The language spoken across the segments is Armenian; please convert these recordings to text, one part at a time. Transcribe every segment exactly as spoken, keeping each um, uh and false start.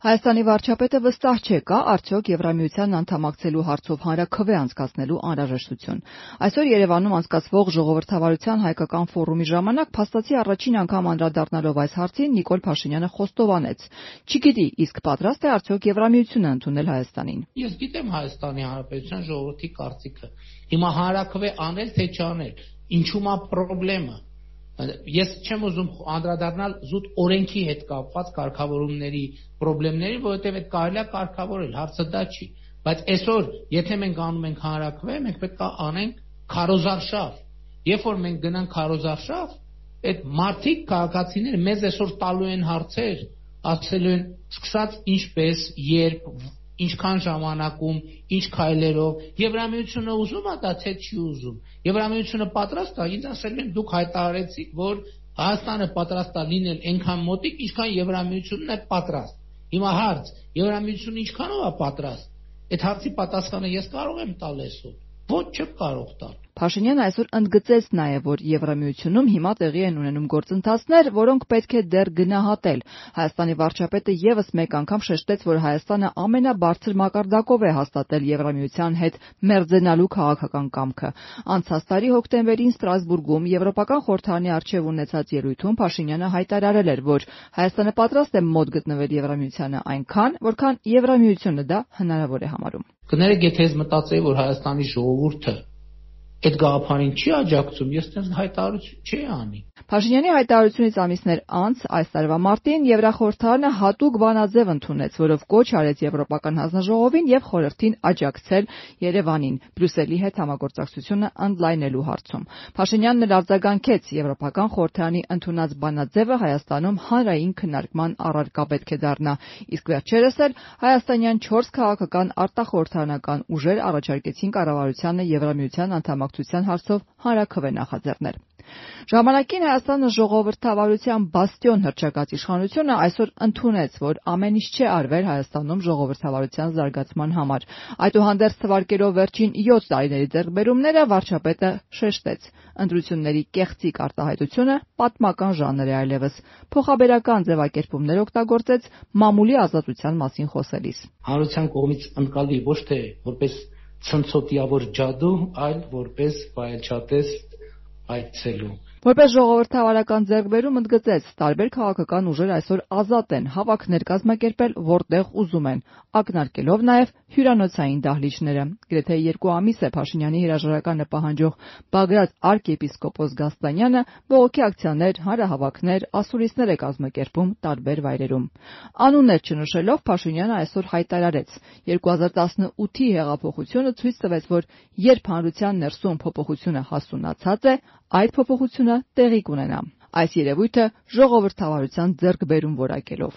Հայաստանի վարչապետը վստահ չէ, կա արդյոք Եվրամիության անդամակցելու հարցով հանրաքվե անցկացնելու անհրաժեշտություն։ Այսօր Երևանում անցկացվող ժողովրդավարության հայկական ֆորումի ժամանակ փաստացի առաջին անգամ անդրադառնալով այս հարցին Նիկոլ Փաշինյանը խոստովանեց. «Չգիտի, իսկ պատրաստ է արդյոք Եվրամիությունը ընդունել Հայաստանին»։ Ես գիտեմ Հայաստանի Հանրապետության ժողովրդի կարծիքը։ Հիմա հանրաքվե անել թե չանել, ինչու՞մ է խնդրեմը։ Ես չեմ ուզում անդրադառնալ զուտ օրենքի հետ կապված կարգավորումների խնդիրների, որովհետև այդ կարելի է կարգավորել, հարցը դա չի։ Բայց այսօր, եթե մենք անում ենք հանրաքվե, մենք պետք է անենք քարոզարշավ։ Երբ որ մենք գնանք քարոզարշավ, այդ մարդիկ, քաղաքացիները մեզ այսօր տալու են հարցեր, ասելու են սկսած ինչպես, երբ, ինչքան ժամանակում, ինչ քայլերով, Եվրամիությունը ուզում է դա թե չի ուզում։ Եվրամիությունը պատրաստ է, ինձ ասել են դուք հայտարարեցիք, որ Հայաստանը պատրաստ է լինել այնքան մոտիկ, ինչքան Եվրամիությունն է պատրաստ։ Հիմա հարց, Եվրամիությունը ինչքանով է պատրաստ։ Այդ հարցի պատասխանը ես կարող եմ տալ այսօր։ Ոչ, չեմ կարող տալ։ Փաշինյանը այսօր ընդգծեց նաև, որ Եվրամիությունում հիմա տեղի են ունենում գործընթացներ, որոնք պետք է դեռ գնահատել։ Հայաստանի վարչապետը ևս մեկ անգամ շեշտեց, որ Հայաստանը ամենաբարձր մակարդակով է հաստատել Եվրամիության հետ մերձենալու քաղաքական կամքը։ Անցած տարի հոկտեմբերին Ստրասբուրգում Եվրոպական խորհրդարանի առջև ունեցած ելույթում Փաշինյանը հայտարարել էր, որ Հայաստանը պատրաստ է մոտ գտնվել Եվրամիությանը այնքան, որքան Եվրամիությունը դա հնարավոր է համարում։ Կներեք, եթե ես մտածեի, որ Հայաստանի ժողովուրդը այդ գաղափարին չի աջակցում, ես դες հայտարարություն չի անի։ Փաշինյանի հայտարարությունից ամիսներ անց այս տարվա մարտին Եվրախորհրդարանը հատուկ բանաձև ընդունեց, որով կոչ արեց Եվրոպական հանձնաժողովին եւ խորհրդին աջակցել Երևանին Բրյուսելի հետ համագործակցությունը ընդլայնելու հարցում։ Փաշինյանն էլ արձագանքեց Եվրոպական խորհրդարանի ընդունած բանաձևը Հայաստանում հանրային քննարկման առարկա պետք է դառնա, իսկ վերջերս էլ հայաստանյան չորս քաղաքական արտախորհրդարանական ուժեր առաջարկեցին կառավարությանը Եվրամիության անդամակցության հարցով հանրաքվե նախաձեռնել։ Ժամանակին Հայաստանը ժողովրդավարության բաստիոն հռչակած իշխանությունը այսօր ընդունեց, որ ամեն ինչ չի արվել Հայաստանում ժողովրդավարության զարգացման համար։ Այդուհանդերձ թվարկելով վերջին յոթ տարիների ձեռքբերումները վարչապետը շեշտեց. ընտրությունների կեղծիք արտահայտությունը պատմական ժանր է այլևս։ Փոխաբերական ձևակերպումներ օգտագործեց մամուլի ազատության մասին խոսելիս։ Հանրության կողմից ընկալի ոչ թե որպես ցնցոտիավոր ջադու, այլ որպես վայելչատես այցելու։ Որպես ժողովրդավարական ձեռքբերում ընդգծեց, տարբեր քաղաքական ուժեր այսօր ազատ են հավաքներ կազմակերպել, որտեղ ուզում են, ակնարկելով նաև հյուրանոցային դահլիճները։ Գրեթե երկու ամիս է Փաշինյանի հրաժարականը պահանջող Բագրատ արքեպիսկոպոս Գասպանյանը բողոքի ակցիաներ, հանրահավաքներ, ասուլիսներ է կազմակերպում տարբեր վայրերում։ Անուններ չնշելով Փաշինյանը այսօր հայտարարեց. երկու հազար տասնութի հեղափոխությունը ցույց տվեց, որ երբ հանրության ներսում փոփոխությունը հասունացած է, այդ փոփոխությունը տեղի կունենա։ Այս երևույթը ժողովրդավարության ձեռքբերում որակելով։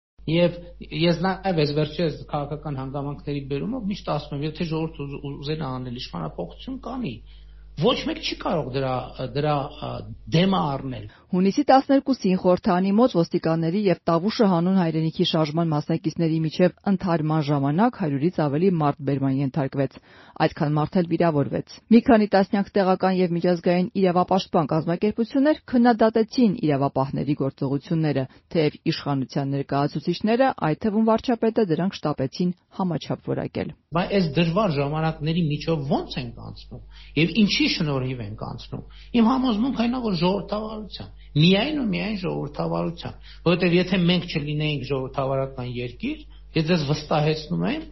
Եվ ես նաև այս վերջերս քաղաքական հանգամանքների բերումով միշտ ասում եմ, եթե ժողովուրդը ուզենա անել իշխանափոխություն կանի։ Ոչ մեկ չի կարող դրա դրա դեմը առնել։ Հունիսի տասներկուսին խորհրդարանի մոտ ոստիկանների եւ Տավուշը հանուն հայրենիքի շարժման մասնակիցների միջև ընդհարման ժամանակ հարյուրից ավելի մարդ բերման ենթարկվեց։ Այդքան մարդ էլ վիրավորվեց։ Մի քանի տասնյակ տեղական եւ միջազգային իրավապաշտպան կազմակերպություններ քննադատեցին իրավապահների գործողությունները, թեև իշխանության ներկայացուցիչները, այդ թվում վարչապետը, դրանք շտապեցին համաչափ որակել։ Բայց այս դժվար ժամանակների միջով ո՞նց ենք անցնում եւ ինչի շնորհիվ ենք անցնում։ Իմ համոզմունքն այն է, որ ժողովրդավարության, միայն ու միայն ժողովրդավարության, որովհետեւ եթե մենք չլինեինք ժողովրդավարական երկիր, ես ձեզ վստահեցնում եմ,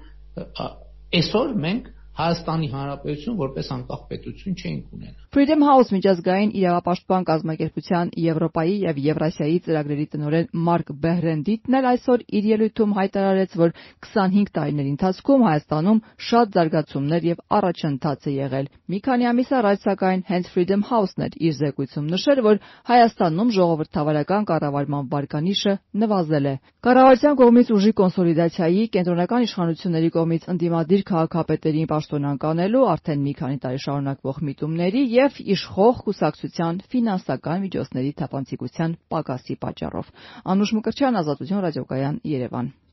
այսօր մենք Հայաստանի Հանրապետություն որպես անկախ պետություն չէինք ունենա։ Freedom House միջազգային իրավապաշտպան կազմակերպության Եվրոպայի եւ Եվրասիայի ծրագրերի տնօրեն Մարկ Բեհրենդիտն էլ այսօր իր ելույթում հայտարարեց, որ քսանհինգ տարիների ընթացքում Հայաստանում շատ զարգացումներ եւ առաջընթաց է եղել։ Մի քանի ամիս առաջ, սակայն, հենց Freedom House-ն էր իր զեկույցում նշել, որ Հայաստանում ժողովրդավարական կառավարման վարկանիշը նվազել է։ Կառավարության կողմից ուժի կոնսոլիդացիայի, կենտրոնական իշխանությունների կողմից ընդդիմադիր քաղաքապետերին պաշտոնանկանելու, արդեն մի քանի տարի շարունակվող միտումների եւ իշխող կուսակցության ֆինանսական միջոցների թափանցիկության պակասի պատճառով։ Անուշ Մկրտչյան, Ազատություն ռադիոկայան, Երևան։